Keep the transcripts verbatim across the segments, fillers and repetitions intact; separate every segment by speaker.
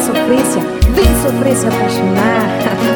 Speaker 1: sofrência, vem sofrer, se apaixonar.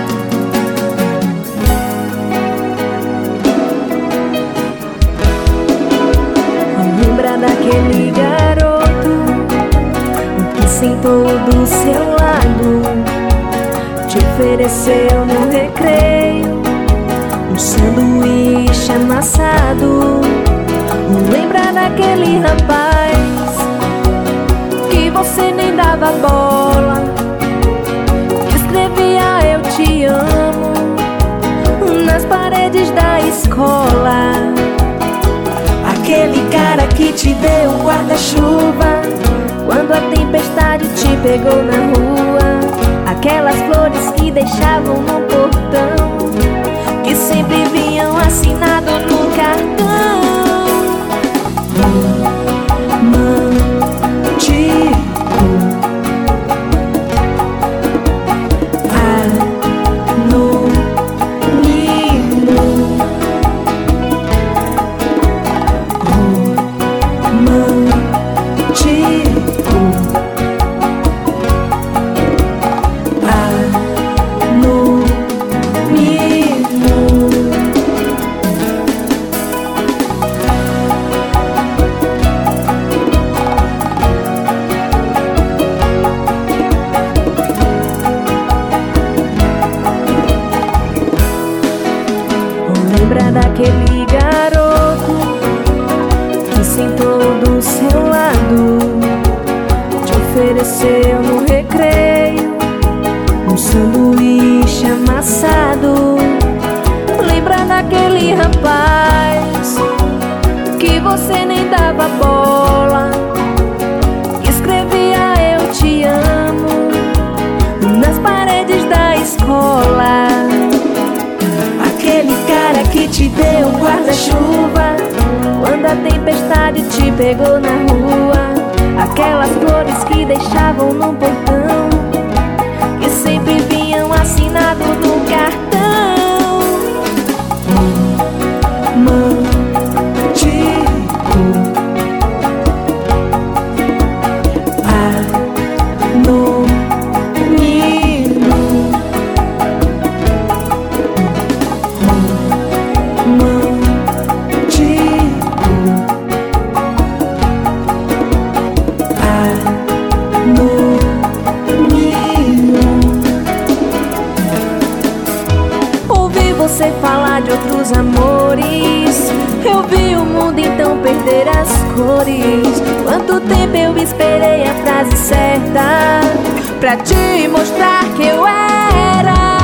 Speaker 1: Lembra daquele garoto que sentou do seu lado, te ofereceu no recreio um sanduíche amassado? Lembra daquele rapaz que você nem dava bola, que escrevia eu te amo nas paredes da escola? Aquele cara que te deu um guarda-chuva quando a tempestade te pegou na rua, aquelas flores que deixavam no portão, que sempre vinham assinado no cartão. Lembra daquele garoto que sentou do seu lado, te ofereceu no recreio um sanduíche amassado? Lembra daquele rapaz que você nem dava bola, que escrevia eu te amo nas paredes da escola? Aquele cara que te deu um guarda-chuva quando a tempestade te pegou na rua, aquelas flores que deixavam no portão, que sempre vinham assinado no cartão. Você falar de outros amores, eu vi o mundo então perder as cores. Quanto tempo eu esperei a frase certa pra te mostrar que eu era